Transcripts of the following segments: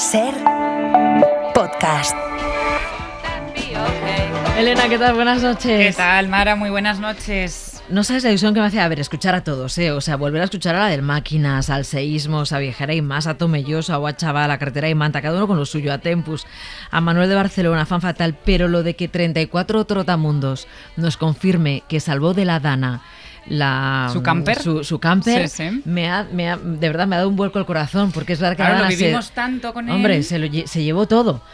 Ser podcast. Elena, ¿qué tal? Buenas noches. ¿Qué tal, Mara? Muy buenas noches. No sabes la ilusión que me hace, a ver, escuchar a todos, O sea, volver a escuchar a la del Máquinas, al Seísmos, a Viajera y Más, a Tomelloso, a Guachaval, a Carretera y Manta, cada uno con lo suyo, a Tempus, a Manuel de Barcelona, a Fan Fatal, pero lo de que 34 trotamundos nos confirme que salvó de la Dana su camper, su camper, sí, sí. De verdad me ha dado un vuelco el corazón, porque es verdad que claro, la Dana lo vivimos tanto con él. Hombre, se llevó todo.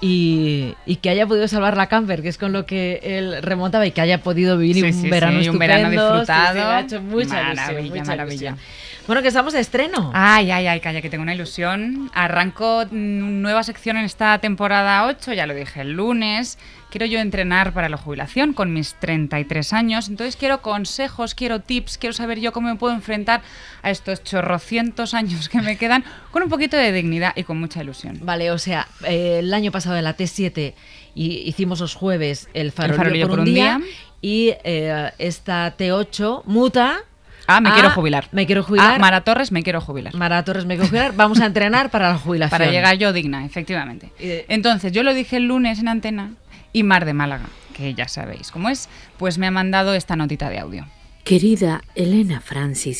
Y que haya podido salvar la camper, que es con lo que él remontaba, y que haya podido vivir un verano estupendo. Un verano disfrutado. Sí, me ha hecho mucha ilusión. Bueno, que estamos de estreno. Ay, calla, que tengo una ilusión. Arranco nueva sección en esta temporada 8, ya lo dije el lunes. Quiero yo entrenar para la jubilación con mis 33 años. Entonces quiero consejos, quiero tips, quiero saber yo cómo me puedo enfrentar a estos chorrocientos años que me quedan con un poquito de dignidad y con mucha ilusión. Vale, o sea, el año pasado en la T7 hicimos los jueves el farolillo por un día. Y esta T8 muta. Me quiero jubilar. Me quiero jubilar. Mara Torres, me quiero jubilar. Vamos a entrenar para la jubilación. Para llegar yo digna, efectivamente. Entonces, yo lo dije el lunes en Antena y Mar de Málaga, que ya sabéis cómo es, pues me ha mandado esta notita de audio. Querida Elena Francis,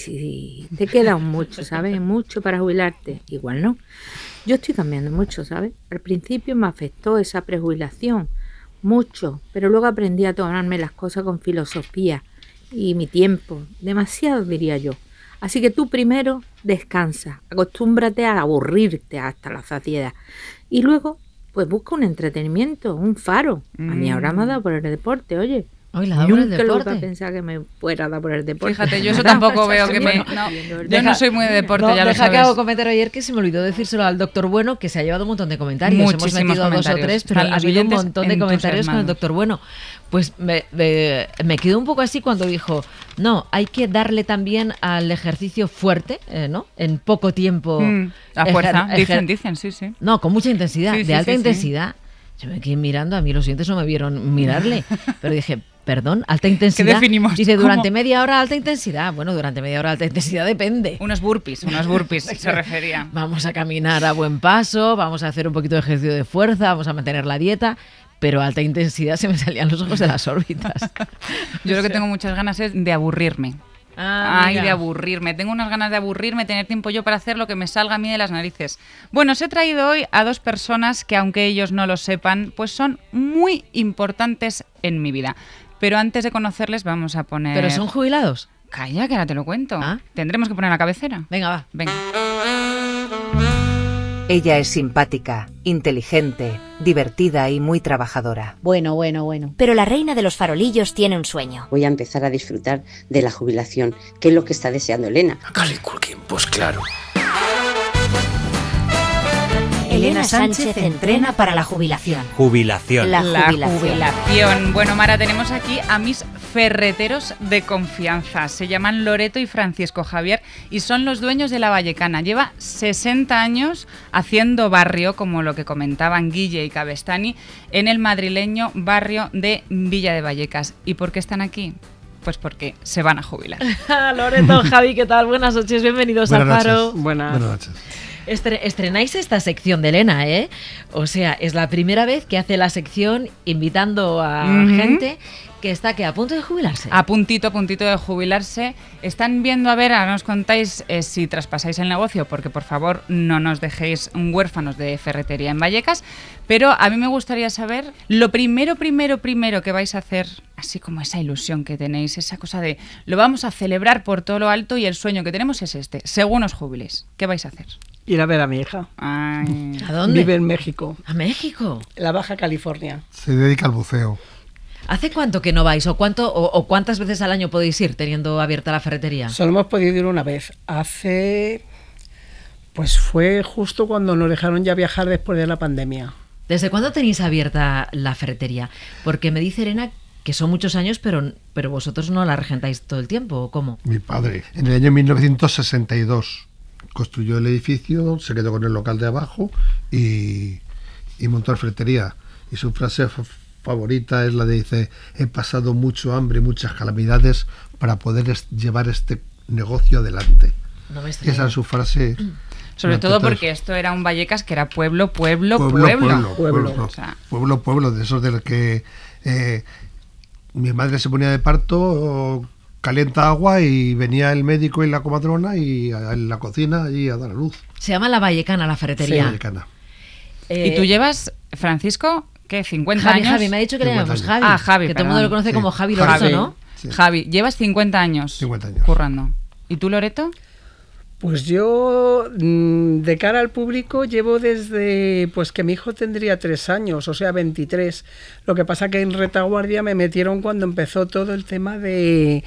sí. Te queda mucho, ¿sabes? Mucho para jubilarte. Igual no. Yo estoy cambiando mucho, ¿sabes? Al principio me afectó esa prejubilación. Mucho. Pero luego aprendí a tomarme las cosas con filosofía. Y mi tiempo, demasiado diría yo. Así que tú primero descansa, acostúmbrate a aburrirte hasta la saciedad. Y luego, pues busca un entretenimiento, un faro. A mí ahora me ha dado por el deporte, oye. Hoy la da por el deporte. Nunca pensaba que me fuera a dar por el deporte. Fíjate, yo eso tampoco veo que me... yo no soy muy de deporte, ya lo sabes. Que hago comentario ayer que se me olvidó decírselo al Doctor Bueno, que se ha llevado un montón de comentarios. Muchísimos Hemos metido comentarios. 2 o 3, pero ha habido un montón de comentarios con el Doctor Bueno. Pues me quedó un poco así cuando dijo, no, hay que darle también al ejercicio fuerte, ¿no? En poco tiempo. A fuerza, dicen, sí. No, con mucha intensidad, Sí, de alta intensidad. Yo me quedé mirando, a mí los siguientes no me vieron mirarle, pero dije, perdón, alta intensidad. ¿Qué definimos? Dice, durante media hora alta intensidad. Bueno, durante media hora alta intensidad depende. Unos burpees se refería. Vamos a caminar a buen paso, vamos a hacer un poquito de ejercicio de fuerza, vamos a mantener la dieta, pero alta intensidad se me salían los ojos de las órbitas. Yo lo que tengo muchas ganas es de aburrirme. De aburrirme. Tengo unas ganas de aburrirme, tener tiempo yo para hacer lo que me salga a mí de las narices. Bueno, os he traído hoy a 2 personas que, aunque ellos no lo sepan, pues son muy importantes en mi vida. Pero antes de conocerles vamos a poner... ¿Pero son jubilados? Calla, que ahora te lo cuento. Tendremos que poner la cabecera. Venga, va. Venga. Ella es simpática, inteligente, divertida y muy trabajadora. Bueno. Pero la reina de los farolillos tiene un sueño. Voy a empezar a disfrutar de la jubilación, que es lo que está deseando Elena. Macaulay Culkin, pues claro. Elena Sánchez entrena para la jubilación. Jubilación. La jubilación. Bueno, Mara, tenemos aquí a mis ferreteros de confianza. Se llaman Loreto y Francisco Javier y son los dueños de La Vallecana. Lleva 60 años haciendo barrio, como lo que comentaban Guille y Cabestany, en el madrileño barrio de Villa de Vallecas. ¿Y por qué están aquí? Pues porque se van a jubilar. Loreto, Javi, ¿qué tal? Buenas noches, bienvenidos a Faro. Buenas noches. Estrenáis esta sección de Elena, ¿eh? O sea, es la primera vez que hace la sección invitando a gente que está a punto de jubilarse. A puntito de jubilarse. Están viendo, a ver, ahora nos contáis si traspasáis el negocio, porque por favor no nos dejéis huérfanos de ferretería en Vallecas. Pero a mí me gustaría saber lo primero que vais a hacer, así como esa ilusión que tenéis, esa cosa de lo vamos a celebrar por todo lo alto y el sueño que tenemos es este, según os jubiléis. ¿Qué vais a hacer? Ir a ver a mi hija. Ay. ¿A dónde? Vive en México. ¿A México? En la Baja California. Se dedica al buceo. ¿Hace cuánto que no vais? ¿O cuántas veces al año podéis ir teniendo abierta la ferretería? Solo hemos podido ir una vez. Pues fue justo cuando nos dejaron ya viajar después de la pandemia. ¿Desde cuándo tenéis abierta la ferretería? Porque me dice Elena que son muchos años, pero vosotros no la regentáis todo el tiempo, ¿o cómo? Mi padre, en el año 1962, construyó el edificio, se quedó con el local de abajo y montó la ferretería. Y su frase favorita es la de, dice, he pasado mucho hambre y muchas calamidades para poder llevar este negocio adelante. No me Esa es su frase Sobre todo porque esto era un Vallecas que era pueblo. O sea, pueblo, de esos de los que mi madre se ponía de parto, calienta agua y venía el médico y la comadrona y en la cocina allí a dar a luz. Se llama La Vallecana, la ferretería. Sí, Vallecana. ¿Y tú llevas, Francisco, qué, 50 años? Javi, me ha dicho que le llamamos Javi. Ah, Javi, que todo el mundo lo conoce como Javi Lorenzo, ¿no? Sí. Javi, llevas 50 años. 50 años. Currando. ¿Y tú, Loreto? Pues yo, de cara al público, llevo desde pues que mi hijo tendría 3 años, o sea, 23. Lo que pasa que en retaguardia me metieron cuando empezó todo el tema de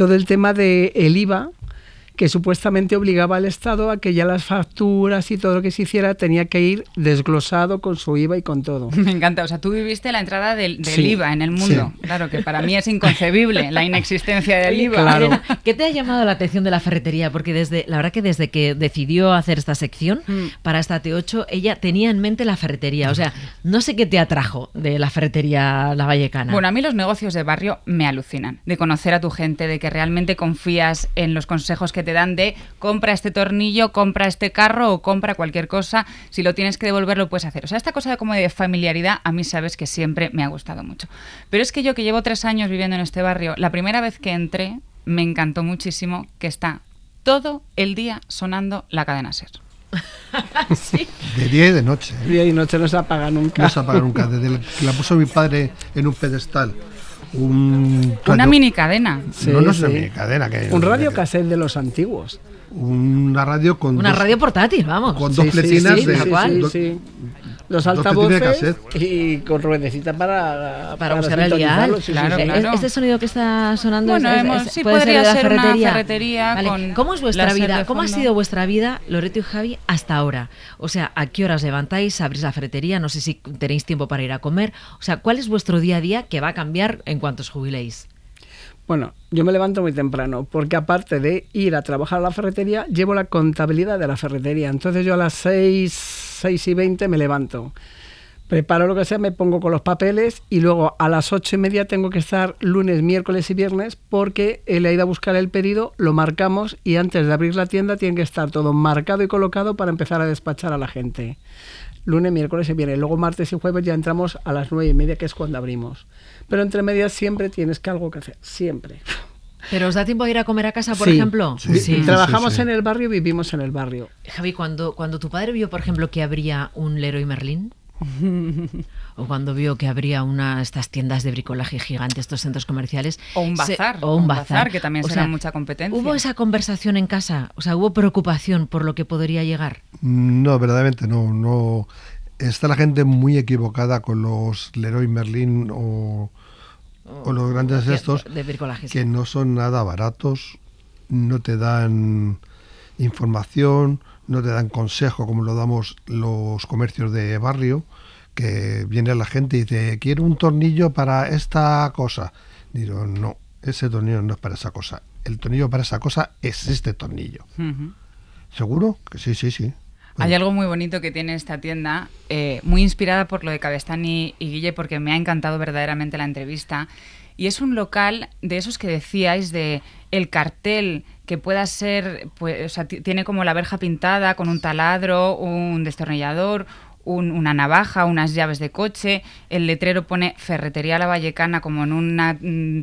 el IVA, que supuestamente obligaba al Estado a que ya las facturas y todo lo que se hiciera tenía que ir desglosado con su IVA y con todo. Me encanta, o sea, tú viviste la entrada del Sí, IVA en el mundo. sí. Claro, que para mí es inconcebible la inexistencia del IVA. Claro. Elena, ¿qué te ha llamado la atención de la ferretería? Porque la verdad que desde que decidió hacer esta sección para esta T8, ella tenía en mente la ferretería. O sea, no sé qué te atrajo de la ferretería La Vallecana. Bueno, a mí los negocios de barrio me alucinan. De conocer a tu gente, de que realmente confías en los consejos que te dan de compra este tornillo, compra este carro o compra cualquier cosa. Si lo tienes que devolver, lo puedes hacer. O sea, esta cosa de como de familiaridad, a mí sabes que siempre me ha gustado mucho. Pero es que yo, que llevo 3 años viviendo en este barrio, la primera vez que entré me encantó muchísimo que está todo el día sonando la cadena SER. Sí. De día y de noche. Día y noche no se apaga nunca. No se apaga nunca. Desde que la puso mi padre en un pedestal. Una mini cadena. Sí, no es sí. una mini cadena. Un radio cassette de los antiguos. Una radio con Una radio portátil, vamos. con dos pletinas sí, de sí, cual. sí, sí. Los dos altavoces pletinas de cassette. y con ruedecita para buscar el sintonizarlo, dial. sí, Claro, sí, sí. claro. Este sonido que está sonando Bueno, sí, puede podría ser de la ser una ferretería. ferretería Vale. con ¿Cómo es vuestra la SER vida? de ¿Cómo ha fondo? sido vuestra vida, Loreto y Javi, hasta ahora? O sea, ¿a qué horas levantáis? ¿Abrís la ferretería? No sé si tenéis tiempo para ir a comer. O sea, ¿cuál es vuestro día a día que va a cambiar en cuanto os jubiléis? Bueno, yo me levanto muy temprano porque aparte de ir a trabajar a la ferretería, llevo la contabilidad de la ferretería. Entonces yo a las 6:20 me levanto. Preparo lo que sea, me pongo con los papeles y luego a las 8:30 tengo que estar lunes, miércoles y viernes porque él ha ido a buscar el pedido, lo marcamos y antes de abrir la tienda tiene que estar todo marcado y colocado para empezar a despachar a la gente. Lunes, miércoles y viernes. Luego martes y jueves ya entramos a las 9:30, que es cuando abrimos. Pero entre medias siempre tienes que algo que hacer, siempre. ¿Pero os da tiempo de ir a comer a casa, por Sí. ejemplo? Sí. Trabajamos sí. en el barrio, vivimos en el barrio. Javi, cuando tu padre vio, por ejemplo, que habría un Leroy Merlin, o cuando vio que habría estas tiendas de bricolaje gigantes, estos centros comerciales, O un bazar. o un bazar, que también o será sea, mucha competencia. ¿hubo esa conversación en casa? O sea, ¿hubo preocupación por lo que podría llegar? No, verdaderamente no. Está la gente muy equivocada con los Leroy Merlin o los grandes estos, de bricolaje, sí. que no son nada baratos, no te dan información, no te dan consejo como lo damos los comercios de barrio, que viene la gente y dice, quiero un tornillo para esta cosa. Digo, no, ese tornillo no es para esa cosa. El tornillo para esa cosa es este tornillo. Ujú. ¿Seguro? Que sí. Hay algo muy bonito que tiene esta tienda, muy inspirada por lo de Cabestán y Guille, porque me ha encantado verdaderamente la entrevista. Y es un local de esos que decíais, de el cartel que pueda ser, pues, o sea, tiene como la verja pintada con un taladro, un destornillador, una navaja, unas llaves de coche. El letrero pone Ferretería La Vallecana como en una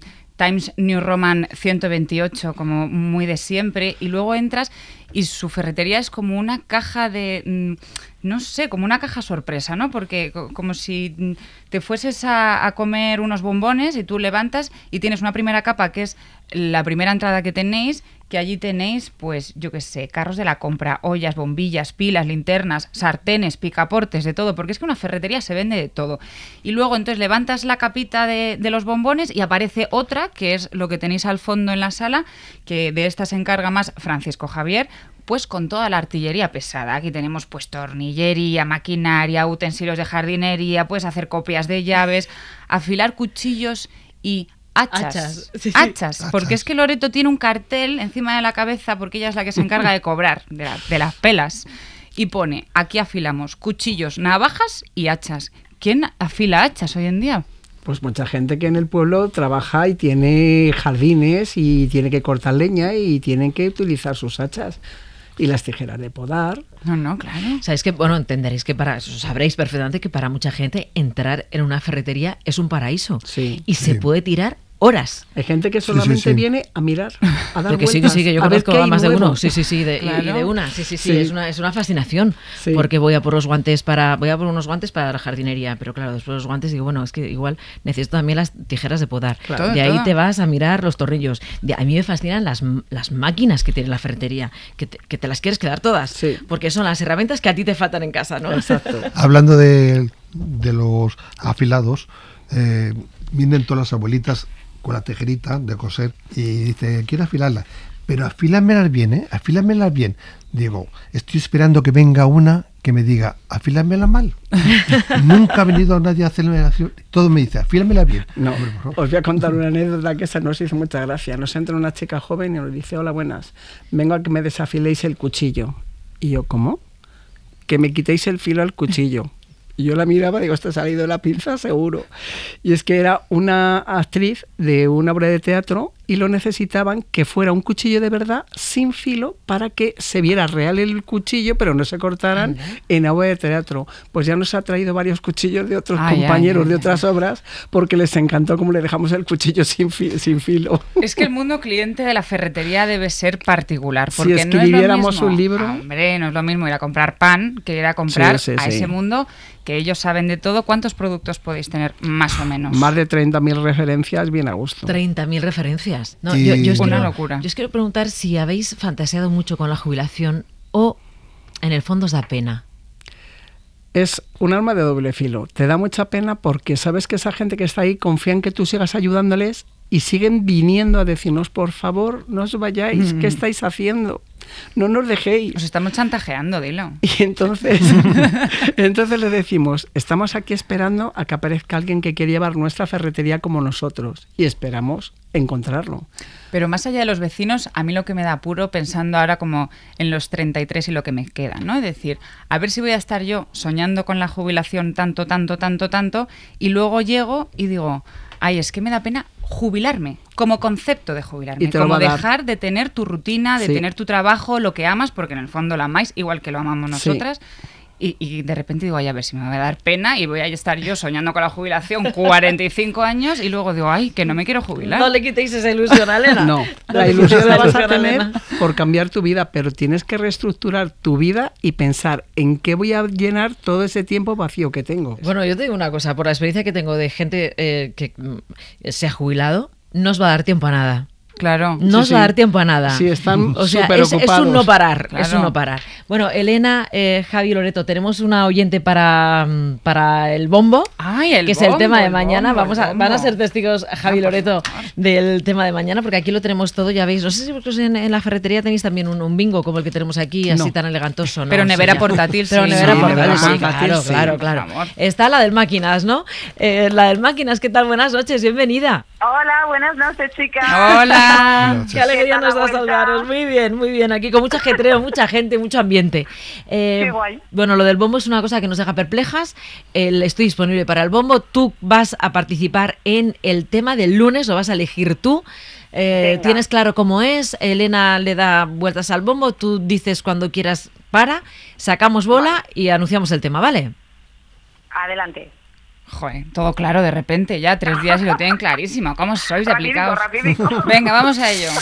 Times New Roman 128, como muy de siempre. Y luego entras y su ferretería es como una caja de, no sé, como una caja sorpresa, ¿no? Porque como si te fueses a comer unos bombones y tú levantas y tienes una primera capa que es la primera entrada que tenéis, que allí tenéis, pues, yo qué sé, carros de la compra, ollas, bombillas, pilas, linternas, sartenes, picaportes, de todo, porque es que una ferretería se vende de todo. Y luego entonces levantas la capita de los bombones y aparece otra, que es lo que tenéis al fondo en la sala, que de esta se encarga más Francisco Javier, pues con toda la artillería pesada. Aquí tenemos pues tornillería, maquinaria, utensilios de jardinería, puedes hacer copias de llaves, afilar cuchillos y hachas. Sí. Hachas, porque es que Loreto tiene un cartel encima de la cabeza, porque ella es la que se encarga de cobrar de las pelas, y pone, aquí afilamos cuchillos, navajas y hachas. ¿Quién afila hachas hoy en día? Pues mucha gente que en el pueblo trabaja y tiene jardines y tiene que cortar leña y tienen que utilizar sus hachas. y las tijeras de podar. No, claro. Sabéis que, bueno, entenderéis que sabréis perfectamente que para mucha gente entrar en una ferretería es un paraíso. Sí. Y se puede tirar horas. Hay gente que solamente viene a mirar, a dar vueltas, sí, que yo conozco a más de uno. Sí, Claro. y de una. Sí. Es una fascinación. Sí. Porque voy a por unos guantes para la jardinería, pero claro, después de los guantes digo, bueno, es que igual necesito también las tijeras de podar. Claro. De ahí te vas a mirar los tornillos. A mí me fascinan las máquinas que tiene la ferretería, que te las quieres quedar todas, Sí. porque son las herramientas que a ti te faltan en casa, ¿no? Exacto. Hablando de los afilados, vienen todas las abuelitas con la tijerita de coser y dice, quiero afilarla, pero afílamelas bien, afílamelas bien. Digo, estoy esperando que venga una que me diga, afílamela mal. Nunca ha venido nadie a hacerme afílamela. Todo me dice, afílamela bien. No, os voy a contar una anécdota que esa nos hizo mucha gracia. Nos entra una chica joven y nos dice, hola, buenas, vengo a que me desafiléis el cuchillo. Y yo, ¿cómo? Que me quitéis el filo al cuchillo. Y yo la miraba, digo, esto ha salido de la pinza seguro. Y es que era una actriz de una obra de teatro y lo necesitaban que fuera un cuchillo de verdad sin filo para que se viera real el cuchillo, pero no se cortaran en obra de teatro. Pues ya nos ha traído varios cuchillos de otros compañeros de otras obras porque les encantó cómo le dejamos el cuchillo sin filo. Es que el mundo cliente de la ferretería debe ser particular. Porque si escribiéramos un libro... Hombre, no es lo mismo ir a comprar pan que ir a comprar a ese mundo que ellos saben de todo. ¿Cuántos productos podéis tener más o menos? Más de 30.000 referencias, bien a gusto. 30.000 referencias. No, Y... yo una locura. Yo os quiero preguntar si habéis fantaseado mucho con la jubilación o en el fondo os da pena. Es un arma de doble filo. Te da mucha pena porque sabes que esa gente que está ahí confía en que tú sigas ayudándoles y siguen viniendo a decirnos, por favor, no os vayáis, ¿qué estáis haciendo? No nos dejéis. Os estamos chantajeando, dilo. Y entonces le decimos, estamos aquí esperando a que aparezca alguien que quiera llevar nuestra ferretería como nosotros y esperamos encontrarlo. Pero más allá de los vecinos, a mí lo que me da apuro, pensando ahora como en los 33 y lo que me queda, ¿no? Es decir, a ver si voy a estar yo soñando con la jubilación tanto, y luego llego y digo, ay, es que me da pena jubilarme, como concepto de jubilarme, como dejar de tener tu rutina, de tener tu trabajo, lo que amas, porque en el fondo lo amáis, igual que lo amamos nosotras. Y de repente digo, ay, a ver si me va a dar pena y voy a estar yo soñando con la jubilación 45 años y luego digo, ay, que no me quiero jubilar. No le quitéis esa ilusión a Elena. No, la ilusión la vas a tener por cambiar tu vida, pero tienes que reestructurar tu vida y pensar en qué voy a llenar todo ese tiempo vacío que tengo. Bueno, yo te digo una cosa, por la experiencia que tengo de gente que se ha jubilado, no os va a dar tiempo a nada. Claro. No os va a dar tiempo a nada. Sí, están o sea, súper ocupados. Es un no parar, Claro. es un no parar. Bueno, Elena, Javi, Loreto, tenemos una oyente para el bombo, Ay, el que bombo, es el tema de mañana. bombo. Van a ser testigos, Javi y Loreto, del tema de mañana, porque aquí lo tenemos todo, ya veis. No sé si vosotros en la ferretería tenéis también un bingo como el que tenemos aquí, así tan elegantoso, ¿no? Pero nevera Sí, portátil, Pero sí. nevera Sí, portátil, nevera sí, portátil, claro, sí, claro. por favor. Está la del Máquinas, ¿no? La del Máquinas, ¿qué tal? Buenas noches, bienvenida. Hola, buenas noches, chicas. Hola. Qué alegría nos da vuelta? saludaros. Muy bien. Aquí con mucho ajetreo, mucha gente, mucho ambiente. Qué guay. Bueno, lo del bombo es una cosa que nos deja perplejas. Estoy disponible para el bombo. Tú vas a participar en el tema del lunes, lo vas a elegir tú. Tienes claro cómo es. Elena le da vueltas al bombo. Tú dices cuando quieras sacamos bola y anunciamos el tema, ¿vale? Adelante. Joder, todo claro de repente, ya 3 días y lo tienen clarísimo. ¿Cómo sois de aplicados? Rapidico. Venga, vamos a ello.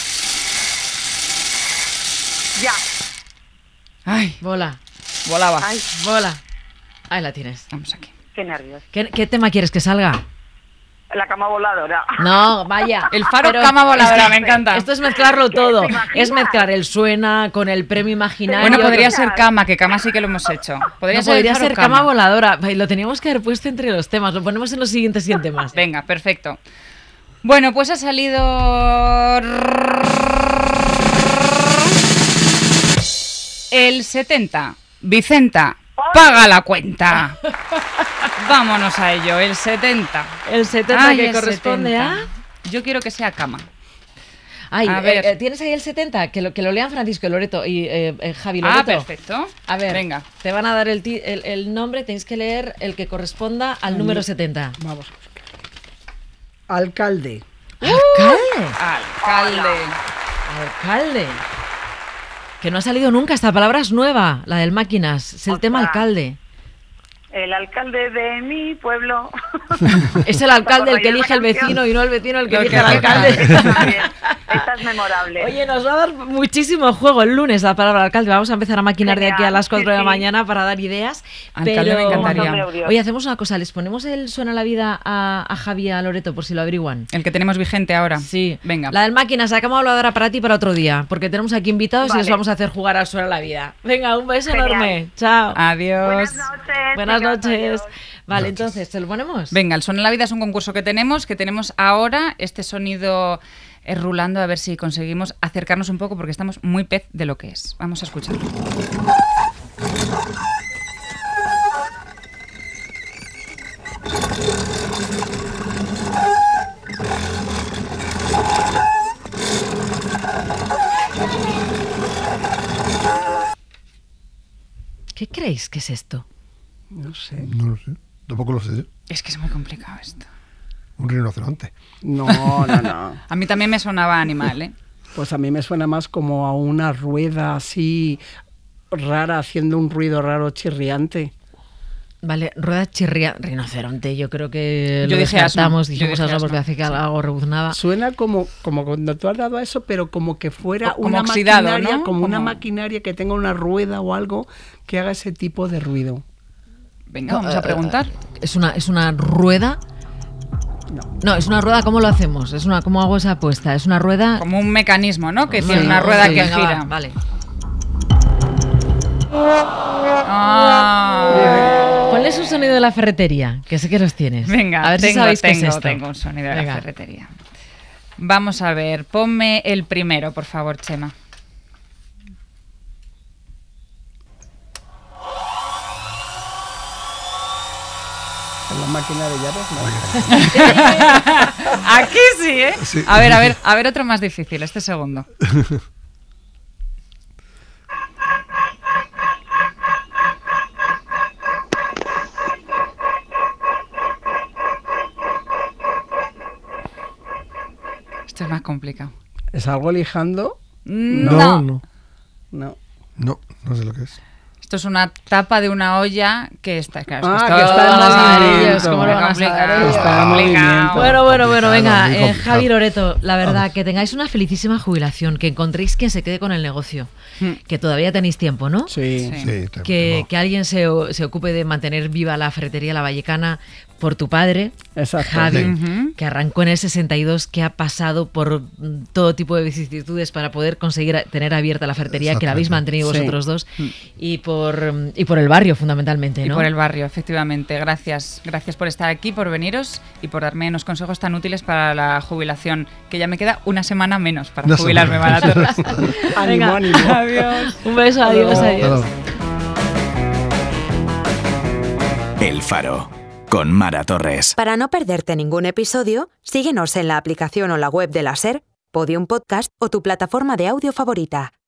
Ya. Ay, Bola, volaba. Ay, bola. Ahí la tienes. Vamos aquí. qué nervios. ¿Qué tema quieres que salga? La cama voladora. No, vaya. El faro Pero cama voladora, es que me encanta. Esto es mezclarlo todo. ¿Te imaginas? Es mezclar el suena con el premio imaginario. Bueno, podría total. ser cama, que cama sí que lo hemos hecho. Podría No, ser, podría el faro ser cama voladora. Ay, lo teníamos que haber puesto entre los temas. Lo ponemos en los siguientes 100 temas. Venga, perfecto. Bueno, pues ha salido... El 70. Vicenta, paga la cuenta. Vámonos a ello, el 70. El 70 Ay, que el corresponde 70. a... Yo quiero que sea cama. Ay, A ver. ¿tienes ahí el 70? Que lo lean Francisco y Loreto y Javi Ah, Loreto. perfecto. A ver, Venga. te van a dar el nombre, tenéis que leer el que corresponda al número 70. Vamos a buscar. Alcalde. ¡Alcalde! Alcalde. ¡Alcalde! Que no ha salido nunca, esta palabra es nueva, la del máquinas, es el tema alcalde. El alcalde de mi pueblo. Es el alcalde el que elige el vecino y no el vecino el que elige al alcalde. Esta es memorable. Oye, nos va a dar muchísimo juego el lunes la palabra alcalde. Vamos a empezar a maquinar de aquí a las 4 de la mañana para dar ideas. Alcalde me encantaría. Oye, hacemos una cosa, les ponemos el Suena la Vida a Javi y a Loreto por si lo averiguan. El que tenemos vigente ahora. Sí. Venga. La del máquinas, sacamos la habladora para ti para otro día, porque tenemos aquí invitados y os vamos a hacer jugar al Suena la Vida. Venga, un beso enorme. Chao. Adiós. Buenas noches. Vale, entonces, ¿te lo ponemos? Venga, el Suena la Vida es un concurso que tenemos ahora, este sonido rulando, a ver si conseguimos acercarnos un poco porque estamos muy pez de lo que es. Vamos a escucharlo. ¿Qué creéis que es esto? No sé. No lo sé. Tampoco lo sé yo. Es que es muy complicado esto. Un rinoceronte. No. A mí también me sonaba animal, ¿eh? Pues a mí me suena más como a una rueda así rara, haciendo un ruido raro chirriante. Vale, rueda chirría, rinoceronte, yo creo que yo lo dije descartamos, asno. dijimos asno porque hace que algo rebuznaba. Suena como cuando tú has dado a eso, pero como que fuera como una oxidado, maquinaria, ¿no? como una maquinaria que tenga una rueda o algo que haga ese tipo de ruido. Venga, vamos a preguntar. ¿Es una rueda? No, es una rueda, ¿cómo lo hacemos? ¿Cómo hago esa apuesta? Es una rueda... Como un mecanismo, ¿no? Que tiene una rueda que venga, gira. Va, vale. Ponle su sonido de la ferretería, que sé que los tienes. Venga, a ver si sabéis qué es esto. Tengo un sonido de la ferretería. Vamos a ver, ponme el primero, por favor, Chema. En la máquina de llaves, no. Aquí sí, ¿eh? Sí. A ver, otro más difícil, este segundo. Esto es más complicado. ¿Es algo lijando? No. No sé lo que es. Esto es una tapa de una olla que está... Claro, que está en movimiento. ¿Cómo lo van a saber? Está en movimiento. Bueno, venga, Javi Loreto, la verdad, que tengáis una felicísima jubilación, que encontréis quien se quede con el negocio, que todavía tenéis tiempo, ¿no? Sí. Que alguien se ocupe de mantener viva la ferretería La Vallecana por tu padre, exacto, Javi, que arrancó en el 62, que ha pasado por todo tipo de vicisitudes para poder conseguir tener abierta la ferretería, que la habéis mantenido vosotros dos, y por el barrio, fundamentalmente, ¿no? Y por el barrio, efectivamente. Gracias por estar aquí, por veniros y por darme unos consejos tan útiles para la jubilación, que ya me queda una semana menos para jubilarme, Mara Torres. Ánimo. Adiós. Un beso, adiós. El Faro, con Mara Torres. Para no perderte ningún episodio, síguenos en la aplicación o la web de la SER, Podium Podcast o tu plataforma de audio favorita.